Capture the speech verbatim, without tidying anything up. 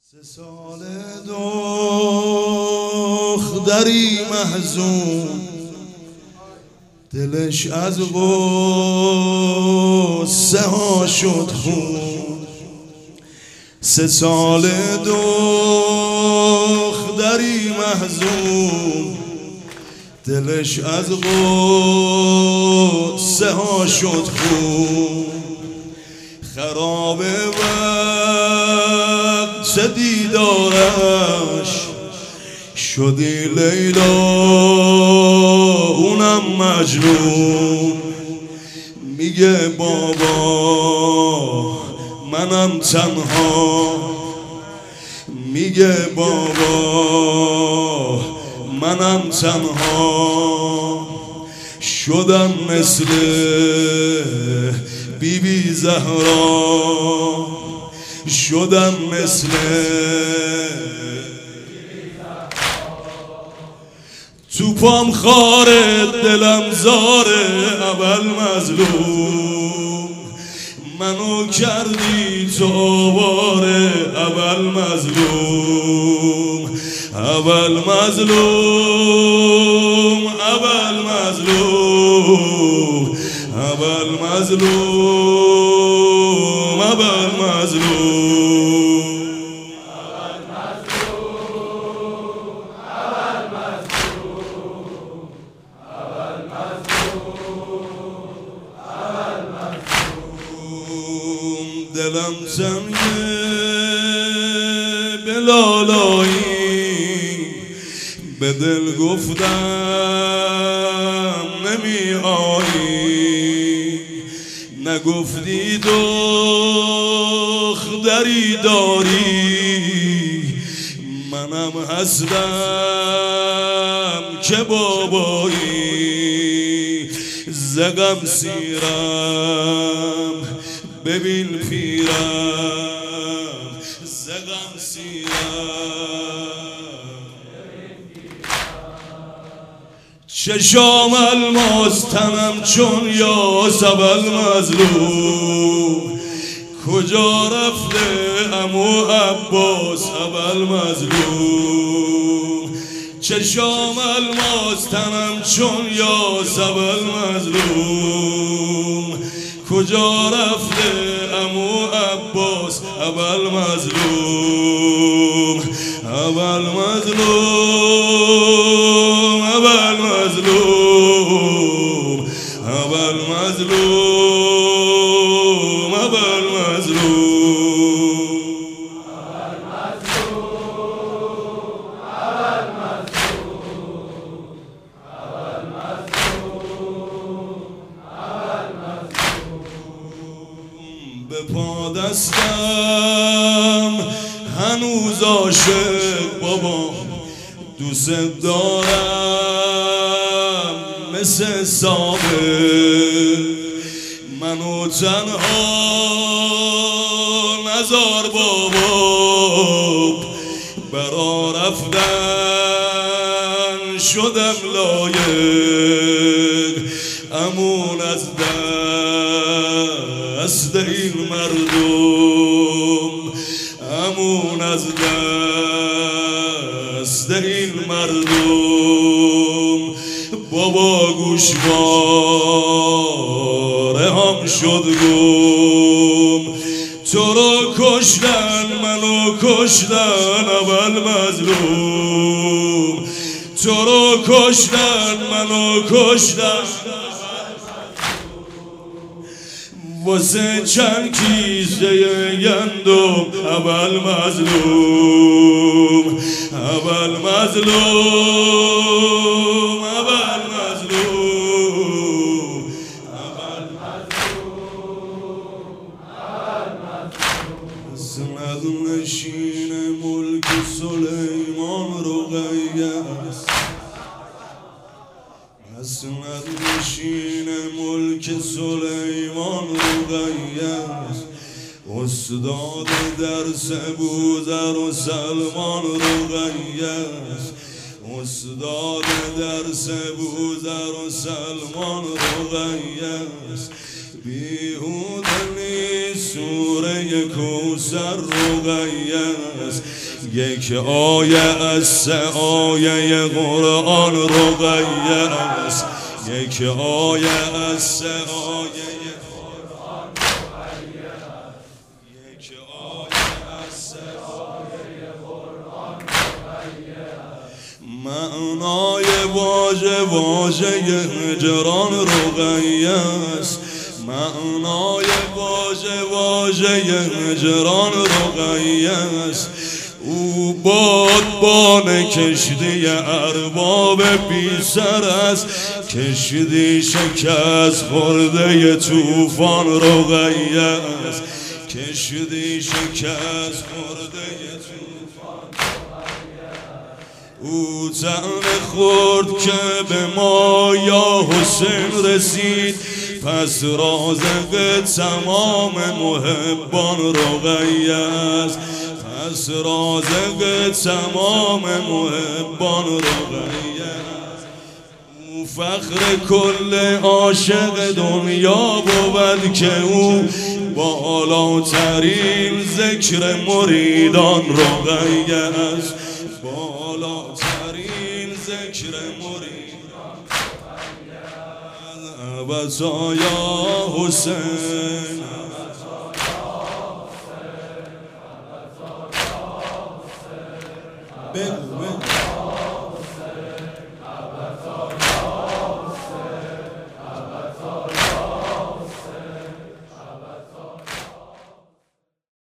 سه سال دختری محزون، دلش از غصه ها شد خون. سه سال دختری محزون، دلش از غصه ها شد خون. خراب وقت دیدارش شدی لیلا اونم مجنون. میگه بابا منم تنها، میگه بابا منم تنها. شدم مثل بی بی زهرا، شدم مثل تو پام خاره دلم زاره. اول مظلوم منو کردی تو آواره. اول مظلوم اول مظلوم اول مظلوم اول مظلوم اول مظلوم دلم سنگه به لالایی، به دل گفتم نمی آیی. نگفتی دختری داری، منم هستم که بابایی. زغم سیرم ببین پیرم، زغم سیرم چشام الماس تنم چون یاس. اول مظلوم کجا رفته عمو عباس. اول مظلوم چشام الماس تنم چون یاس. اول مظلوم کجا رفته عمو عباس. اول مظلوم اول مظلوم اول مظلوم اول مظلوم اول مظلوم به پا دستم هنوز عاشق بابا، دوست دارم مثل سابق. منو تنها نزار بابا، برا رفتن شدم لایق. امون از دست این مردم، امون از دست این مردم. بابا گوشواره هم شد گم. تو رو کشتن منو کشتن. اول مظلوم تو رو کشتن منو کشتن. واسه چند کیسه گندم. اول مظلوم اول مظلوم اول مظلوم اول مظلوم. اسمت نشین ملک سلیمان رقیه است. اسمت نشین ملک سلیمان رقیه است. استاد درس بوذر و سلمان رقیه است. استاد درس بوذر و سلمان رقیه است. بیهوده نیست سوره کوثر رقیه است، یک آیه از سه آیه قرآن رقیه است، یک آیه از سه آیه قرآن رقیه است، یک آیه از سه آیه قرآن رقیه است. معنای واژه واژه هجران رقیه است، معنای واژه واژه هجران رقیه است. او بادبان کشتی ارباب بی سر است، کشتی شکست خورده طوفان رقیه است، کشتی شکست خورده طوفان رقیه است. او طعنه خورد که به ما یا حسین رسید، پس رازق تمام محبان رقیه است، پس رازق تمام محبان رقیه است. او فخر کل عاشق دنیا بود که او بالاترین ذکر مریدان رقیه است، بالاترین ذکر مریدان رقیه است. ابدا یا حسین، بگو بگو